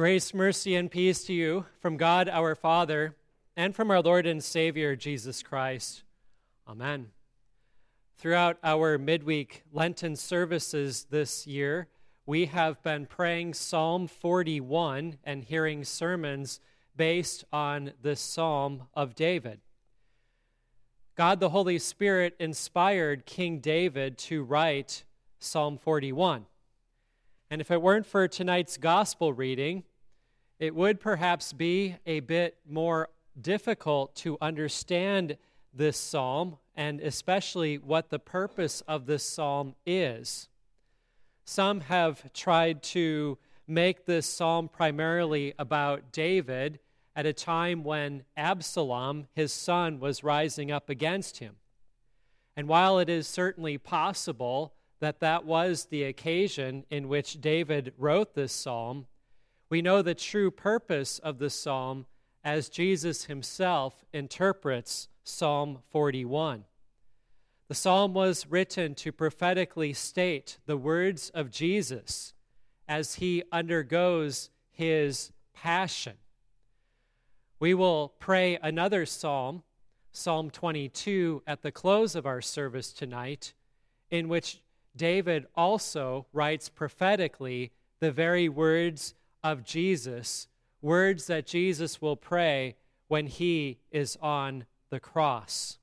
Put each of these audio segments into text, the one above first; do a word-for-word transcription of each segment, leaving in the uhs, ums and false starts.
Grace, mercy, and peace to you from God our Father and from our Lord and Savior, Jesus Christ. Amen. Throughout our midweek Lenten services this year, we have been praying Psalm forty-one and hearing sermons based on this Psalm of David. God the Holy Spirit inspired King David to write Psalm forty-one. And if it weren't for tonight's gospel reading, it would perhaps be a bit more difficult to understand this psalm, and especially what the purpose of this psalm is. Some have tried to make this psalm primarily about David at a time when Absalom, his son, was rising up against him. And while it is certainly possible that that was the occasion in which David wrote this psalm, we know the true purpose of the psalm as Jesus himself interprets Psalm forty-one. The psalm was written to prophetically state the words of Jesus as he undergoes his passion. We will pray another psalm, Psalm twenty-two, at the close of our service tonight, in which David also writes prophetically the very words of Jesus, words that Jesus will pray when he is on the cross.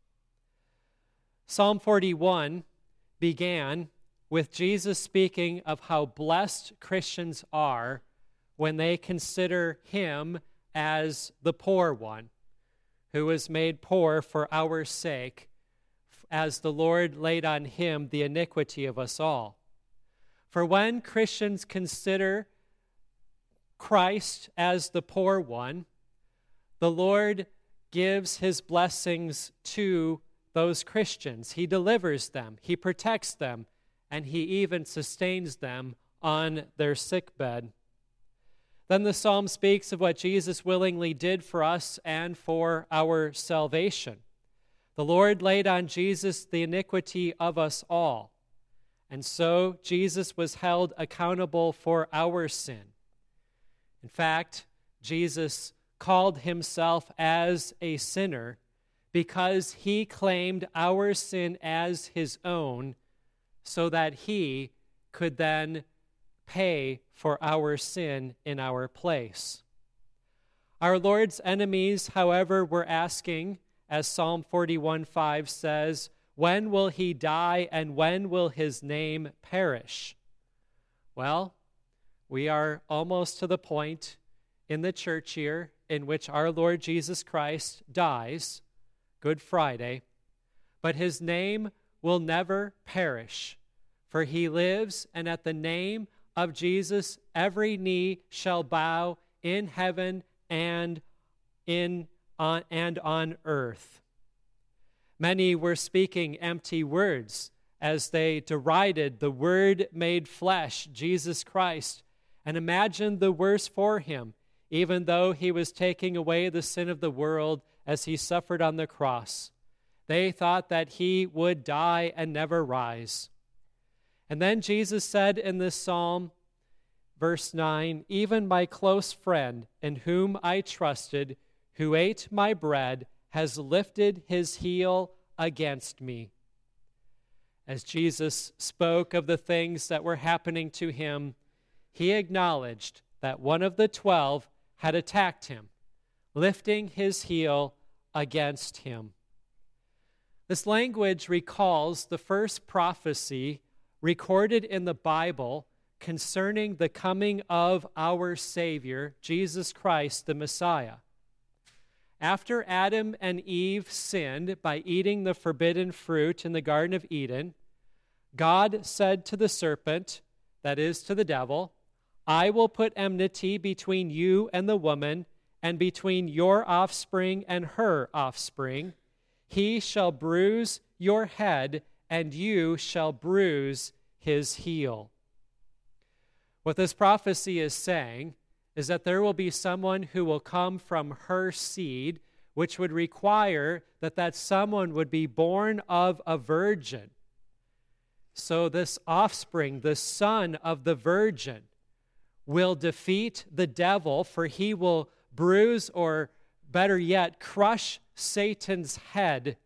Psalm forty-one began with Jesus speaking of how blessed Christians are when they consider him as the poor one, who was made poor for our sake, as the Lord laid on him the iniquity of us all. For when Christians consider Christ as the poor one, the Lord gives his blessings to those Christians. He delivers them, he protects them, and he even sustains them on their sickbed. Then the psalm speaks of what Jesus willingly did for us and for our salvation. The Lord laid on Jesus the iniquity of us all, and so Jesus was held accountable for our sin. In fact, Jesus called himself as a sinner because he claimed our sin as his own so that he could then pay for our sin in our place. Our Lord's enemies, however, were asking, as Psalm forty-one five says, when will he die and when will his name perish? Well, we are almost to the point in the church year in which our Lord Jesus Christ dies, Good Friday, but his name will never perish, for he lives, and at the name of Jesus every knee shall bow in heaven and in on, and on earth. Many were speaking empty words as they derided the Word made flesh, Jesus Christ, and imagined the worst for him, even though he was taking away the sin of the world as he suffered on the cross. They thought that he would die and never rise. And then Jesus said in this psalm, verse nine, even my close friend in whom I trusted, who ate my bread, has lifted his heel against me. As Jesus spoke of the things that were happening to him, he acknowledged that one of the twelve had attacked him, lifting his heel against him. This language recalls the first prophecy recorded in the Bible concerning the coming of our Savior, Jesus Christ, the Messiah. After Adam and Eve sinned by eating the forbidden fruit in the Garden of Eden, God said to the serpent, that is to the devil, I will put enmity between you and the woman, and between your offspring and her offspring. He shall bruise your head, and you shall bruise his heel. What this prophecy is saying is that there will be someone who will come from her seed, which would require that that someone would be born of a virgin. So this offspring, the son of the virgin, will defeat the devil, for he will bruise, or better yet, crush Satan's head,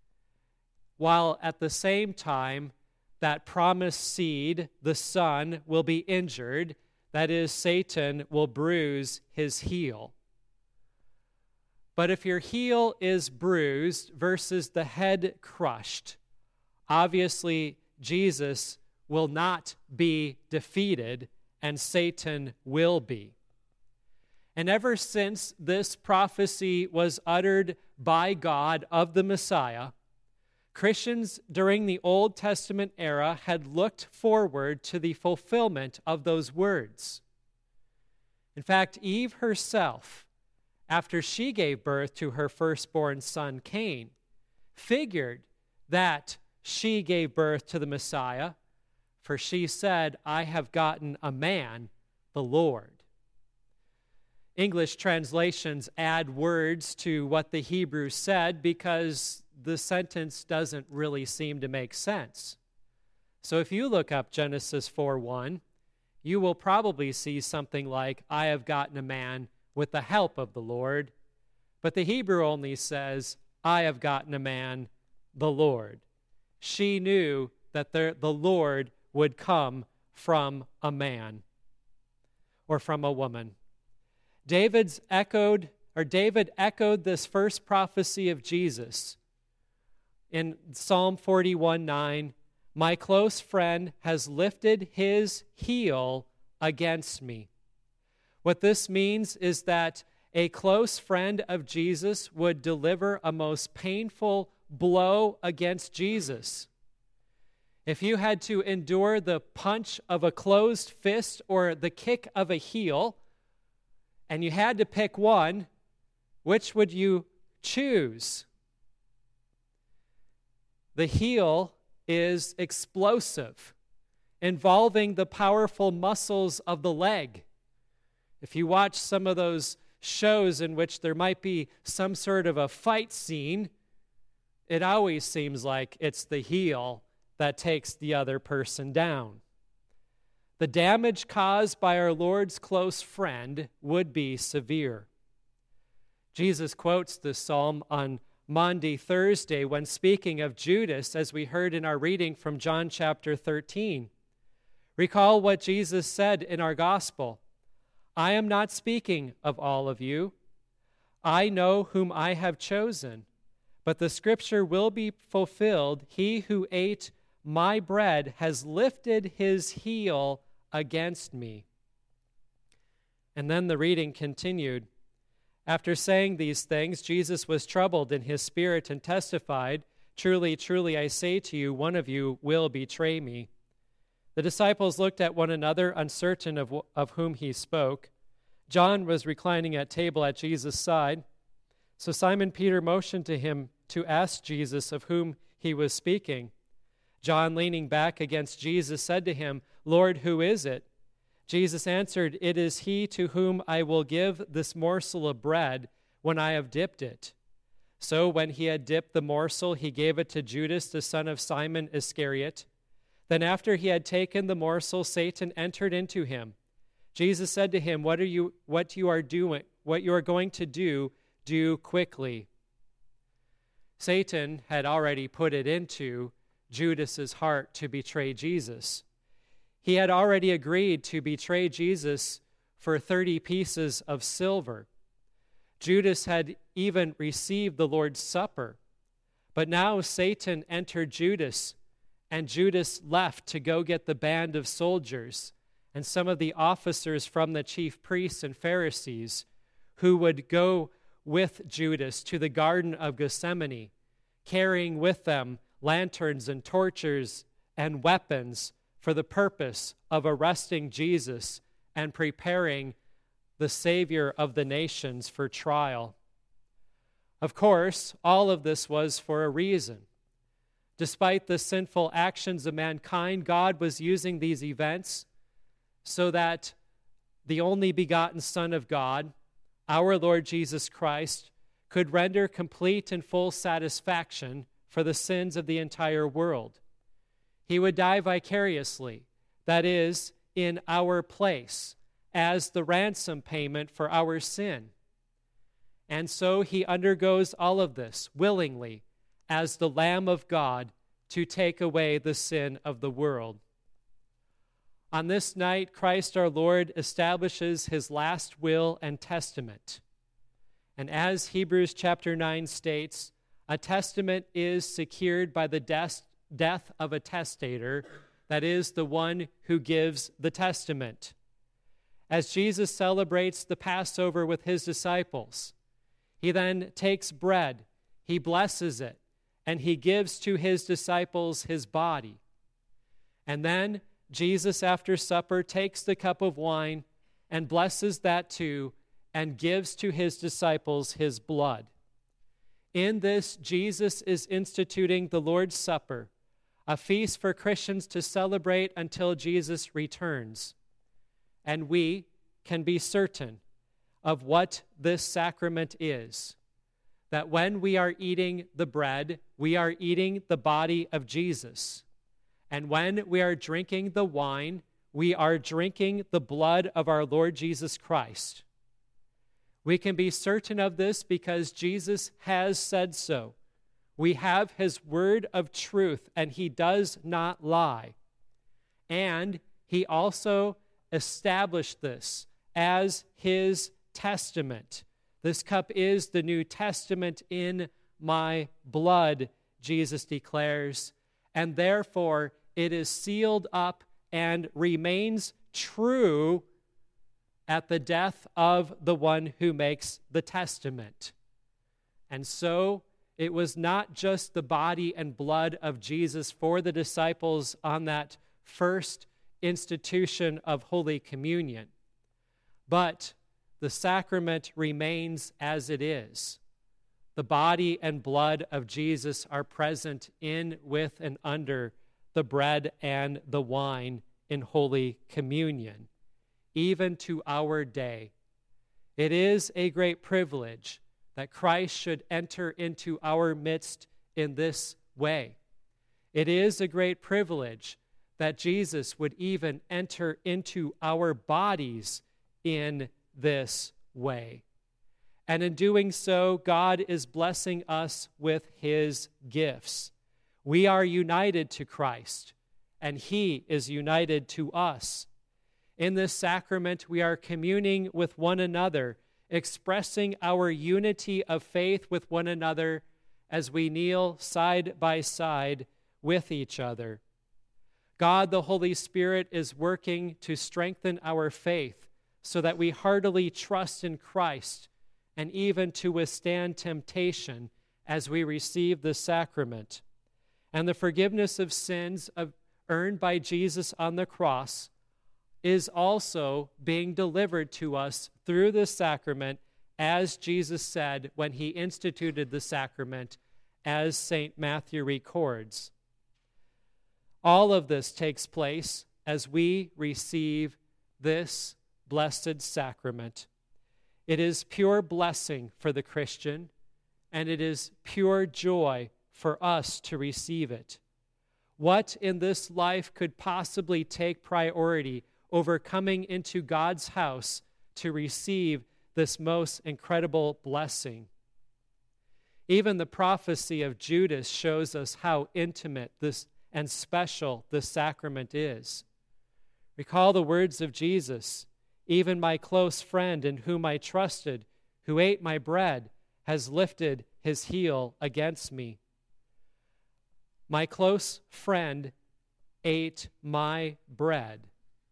while at the same time that promised seed, the Son, will be injured. That is, Satan will bruise his heel. But if your heel is bruised versus the head crushed, obviously Jesus will not be defeated, and Satan will be. And ever since this prophecy was uttered by God of the Messiah, Christians during the Old Testament era had looked forward to the fulfillment of those words. In fact, Eve herself, after she gave birth to her firstborn son Cain, figured that she gave birth to the Messiah, for she said, "I have gotten a man, the Lord." English translations add words to what the Hebrew said because the sentence doesn't really seem to make sense. So if you look up Genesis four one, you will probably see something like, "I have gotten a man with the help of the Lord." But the Hebrew only says, "I have gotten a man, the Lord." She knew that the, the Lord would come from a man or from a woman. David's echoed, or David echoed this first prophecy of Jesus in Psalm forty-one nine, "My close friend has lifted his heel against me." What this means is that a close friend of Jesus would deliver a most painful blow against Jesus. If you had to endure the punch of a closed fist or the kick of a heel, and you had to pick one, which would you choose? The heel is explosive, involving the powerful muscles of the leg. If you watch some of those shows in which there might be some sort of a fight scene, it always seems like it's the heel that takes the other person down. The damage caused by our Lord's close friend would be severe. Jesus quotes this psalm on Maundy Thursday when speaking of Judas, as we heard in our reading from John chapter thirteen. Recall what Jesus said in our gospel. "I am not speaking of all of you. I know whom I have chosen, but the scripture will be fulfilled. He who ate my bread has lifted his heel against me." And then the reading continued. After saying these things, Jesus was troubled in his spirit and testified, "Truly, truly, I say to you, one of you will betray me." The disciples looked at one another, uncertain of, of whom he spoke. John was reclining at table at Jesus' side. So Simon Peter motioned to him to ask Jesus of whom he was speaking. John, leaning back against Jesus, said to him, "Lord, who is it?" Jesus answered, "It is he to whom I will give this morsel of bread when I have dipped it." So when he had dipped the morsel, he gave it to Judas, the son of Simon Iscariot. Then after he had taken the morsel, Satan entered into him. Jesus said to him, "What are you what you are doing, what you are going to do, do quickly." Satan had already put it into Judas's heart to betray Jesus. He had already agreed to betray Jesus for thirty pieces of silver. Judas had even received the Lord's Supper. But now Satan entered Judas, and Judas left to go get the band of soldiers and some of the officers from the chief priests and Pharisees who would go with Judas to the Garden of Gethsemane, carrying with them lanterns and torches and weapons for the purpose of arresting Jesus and preparing the Savior of the nations for trial. Of course, all of this was for a reason. Despite the sinful actions of mankind, God was using these events so that the only begotten Son of God, our Lord Jesus Christ, could render complete and full satisfaction for the sins of the entire world. He would die vicariously, that is, in our place, as the ransom payment for our sin. And so he undergoes all of this willingly as the Lamb of God to take away the sin of the world. On this night, Christ our Lord establishes his last will and testament. And as Hebrews chapter nine states, a testament is secured by the death, death of a testator, that is, the one who gives the testament. As Jesus celebrates the Passover with his disciples, he then takes bread, he blesses it, and he gives to his disciples his body. And then Jesus, after supper, takes the cup of wine and blesses that too, and gives to his disciples his blood. In this, Jesus is instituting the Lord's Supper, a feast for Christians to celebrate until Jesus returns. And we can be certain of what this sacrament is, that when we are eating the bread, we are eating the body of Jesus. And when we are drinking the wine, we are drinking the blood of our Lord Jesus Christ. We can be certain of this because Jesus has said so. We have his word of truth, and he does not lie. And he also established this as his testament. This cup is the New Testament in my blood, Jesus declares, and therefore it is sealed up and remains true at the death of the one who makes the testament. And so it was not just the body and blood of Jesus for the disciples on that first institution of Holy Communion, but the sacrament remains as it is. The body and blood of Jesus are present in, with, and under the bread and the wine in Holy Communion, even to our day. It is a great privilege that Christ should enter into our midst in this way. It is a great privilege that Jesus would even enter into our bodies in this way. And in doing so, God is blessing us with his gifts. We are united to Christ, and he is united to us. In this sacrament, we are communing with one another, expressing our unity of faith with one another as we kneel side by side with each other. God, the Holy Spirit, is working to strengthen our faith so that we heartily trust in Christ and even to withstand temptation as we receive the sacrament. And the forgiveness of sins of, earned by Jesus on the cross is also being delivered to us through the sacrament, as Jesus said when he instituted the sacrament, as Saint Matthew records. All of this takes place as we receive this blessed sacrament. It is pure blessing for the Christian, and it is pure joy for us to receive it. What in this life could possibly take priority over coming into God's house to receive this most incredible blessing? Even the prophecy of Judas shows us how intimate this and special this sacrament is. Recall the words of Jesus, "Even my close friend in whom I trusted, who ate my bread, has lifted his heel against me." My close friend ate my bread.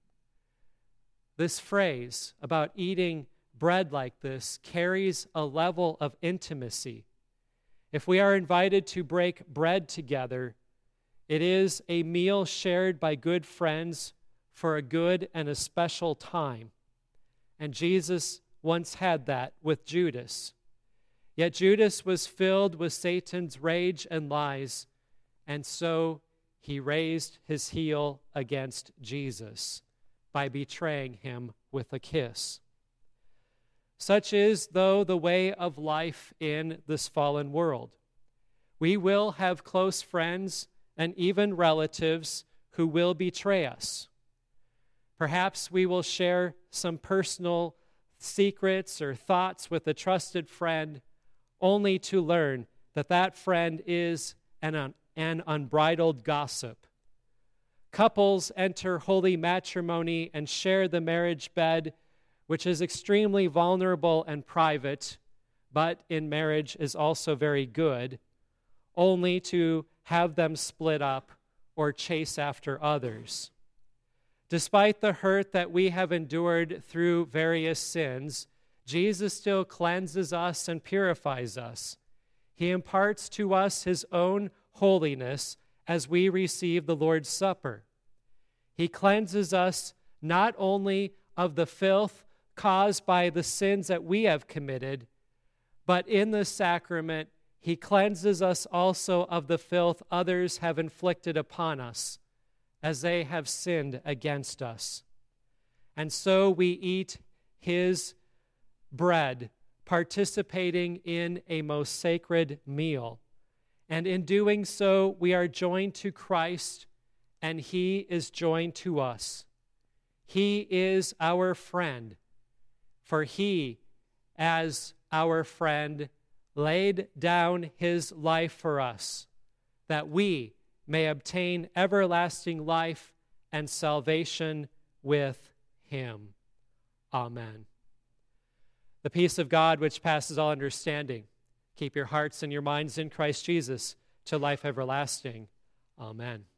This phrase about eating bread like this carries a level of intimacy. If we are invited to break bread together, it is a meal shared by good friends for a good and a special time. And Jesus once had that with Judas. Yet Judas was filled with Satan's rage and lies, and so he raised his heel against Jesus by betraying him with a kiss. Such is, though, the way of life in this fallen world. We will have close friends and even relatives who will betray us. Perhaps we will share some personal secrets or thoughts with a trusted friend, only to learn that that friend is an, an unbridled gossip. Couples enter holy matrimony and share the marriage bed, which is extremely vulnerable and private, but in marriage is also very good, only to have them split up or chase after others. Despite the hurt that we have endured through various sins, Jesus still cleanses us and purifies us. He imparts to us his own holiness as we receive the Lord's Supper. He cleanses us not only of the filth caused by the sins that we have committed, but in the sacrament, he cleanses us also of the filth others have inflicted upon us as they have sinned against us. And so we eat his bread, participating in a most sacred meal. And in doing so, we are joined to Christ, and he is joined to us. He is our friend, for he, as our friend, laid down his life for us, that we may obtain everlasting life and salvation with him. Amen. The peace of God, which passes all understanding, keep your hearts and your minds in Christ Jesus to life everlasting. Amen.